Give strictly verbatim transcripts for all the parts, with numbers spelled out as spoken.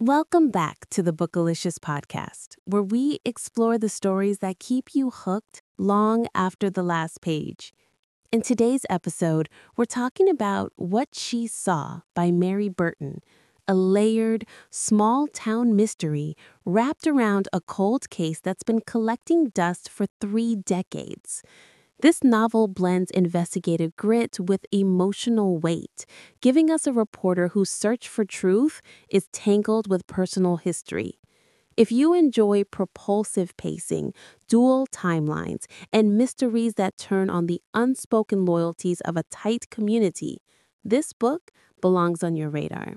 Welcome back to the Bookalicious podcast, where we explore the stories that keep you hooked long after the last page. In today's episode, we're talking about What She Saw by Mary Burton, a layered, small-town mystery wrapped around a cold case that's been collecting dust for three decades. This novel blends investigative grit with emotional weight, giving us a reporter whose search for truth is tangled with personal history. If you enjoy propulsive pacing, dual timelines, and mysteries that turn on the unspoken loyalties of a tight community, this book belongs on your radar.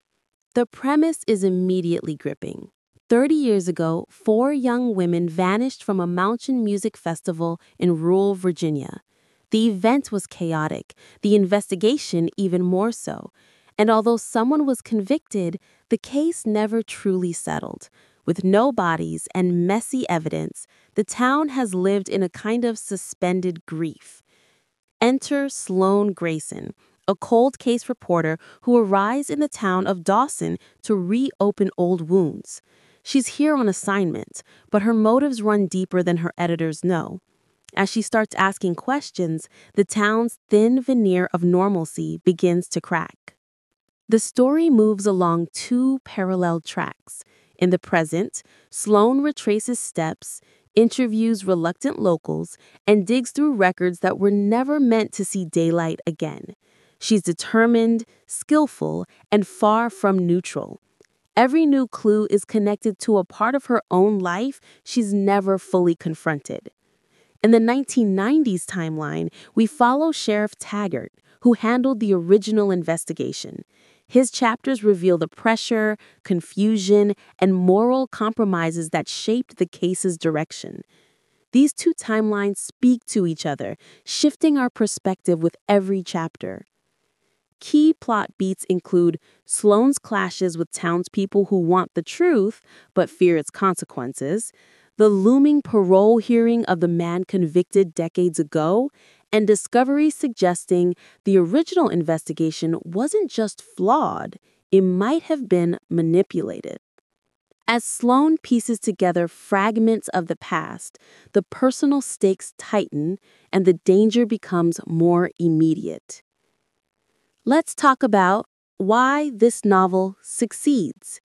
The premise is immediately gripping. Thirty years ago, four young women vanished from a mountain music festival in rural Virginia. The event was chaotic, the investigation even more so. And although someone was convicted, the case never truly settled. With no bodies and messy evidence, the town has lived in a kind of suspended grief. Enter Sloan Grayson, a cold case reporter who arrives in the town of Dawson to reopen old wounds. She's here on assignment, but her motives run deeper than her editors know. As she starts asking questions, the town's thin veneer of normalcy begins to crack. The story moves along two parallel tracks. In the present, Sloan retraces steps, interviews reluctant locals, and digs through records that were never meant to see daylight again. She's determined, skillful, and far from neutral. Every new clue is connected to a part of her own life she's never fully confronted. In the nineteen nineties timeline, we follow Sheriff Taggart, who handled the original investigation. His chapters reveal the pressure, confusion, and moral compromises that shaped the case's direction. These two timelines speak to each other, shifting our perspective with every chapter. Key plot beats include Sloan's clashes with townspeople who want the truth but fear its consequences, the looming parole hearing of the man convicted decades ago, and discoveries suggesting the original investigation wasn't just flawed, it might have been manipulated. As Sloan pieces together fragments of the past, the personal stakes tighten and the danger becomes more immediate. Let's talk about why this novel succeeds.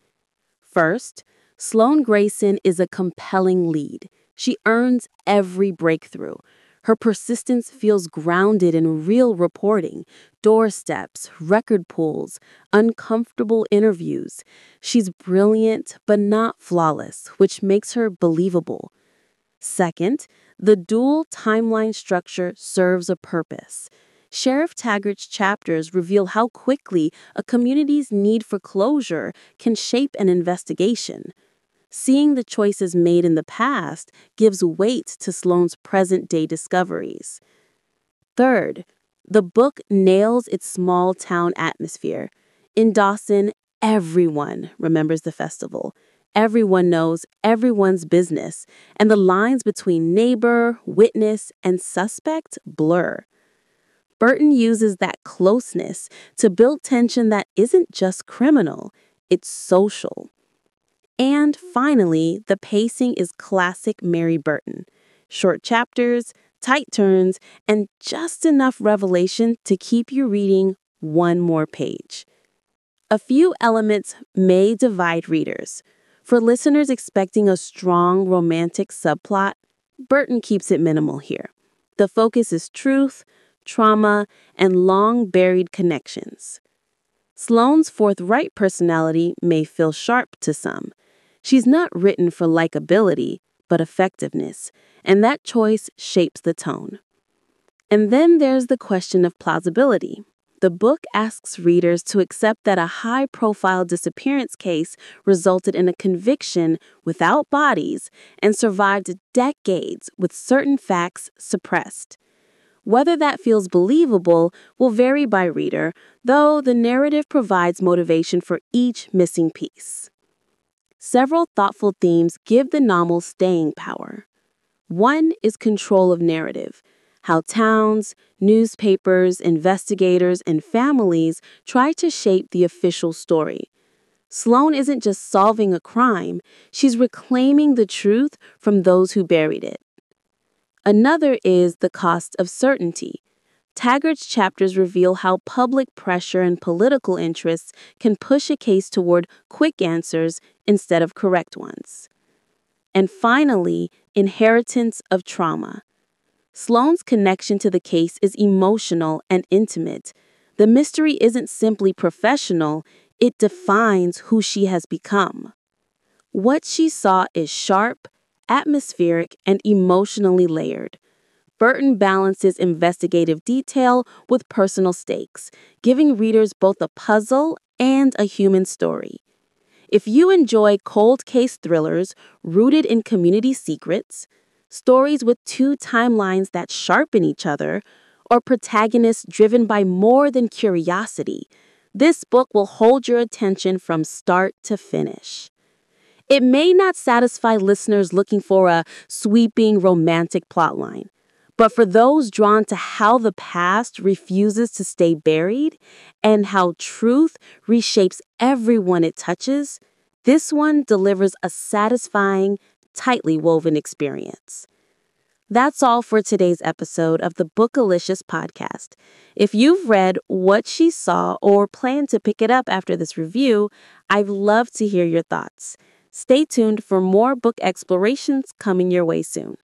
First, Sloan Grayson is a compelling lead. She earns every breakthrough. Her persistence feels grounded in real reporting, doorsteps, record pulls, uncomfortable interviews. She's brilliant, but not flawless, which makes her believable. Second, the dual timeline structure serves a purpose. Sheriff Taggart's chapters reveal how quickly a community's need for closure can shape an investigation. Seeing the choices made in the past gives weight to Sloan's present-day discoveries. Third, the book nails its small-town atmosphere. In Dawson, everyone remembers the festival. Everyone knows everyone's business, and the lines between neighbor, witness, and suspect blur. Burton uses that closeness to build tension that isn't just criminal, it's social. And finally, the pacing is classic Mary Burton. Short chapters, tight turns, and just enough revelation to keep you reading one more page. A few elements may divide readers. For listeners expecting a strong romantic subplot, Burton keeps it minimal here. The focus is truth, trauma, and long-buried connections. Sloan's forthright personality may feel sharp to some. She's not written for likability, but effectiveness, and that choice shapes the tone. And then there's the question of plausibility. The book asks readers to accept that a high-profile disappearance case resulted in a conviction without bodies and survived decades with certain facts suppressed. Whether that feels believable will vary by reader, though the narrative provides motivation for each missing piece. Several thoughtful themes give the novel staying power. One is control of narrative, how towns, newspapers, investigators, and families try to shape the official story. Sloane isn't just solving a crime, she's reclaiming the truth from those who buried it. Another is The Cost of Certainty. Taggart's chapters reveal how public pressure and political interests can push a case toward quick answers instead of correct ones. And finally, Inheritance of Trauma. Sloane's connection to the case is emotional and intimate. The mystery isn't simply professional, it defines who she has become. What she saw is sharp, atmospheric, and emotionally layered. Burton balances investigative detail with personal stakes, giving readers both a puzzle and a human story. If you enjoy cold case thrillers rooted in community secrets, stories with two timelines that sharpen each other, or protagonists driven by more than curiosity, this book will hold your attention from start to finish. It may not satisfy listeners looking for a sweeping romantic plotline, but for those drawn to how the past refuses to stay buried and how truth reshapes everyone it touches, this one delivers a satisfying, tightly woven experience. That's all for today's episode of the Bookalicious podcast. If you've read What She Saw or plan to pick it up after this review, I'd love to hear your thoughts. Stay tuned for more book explorations coming your way soon.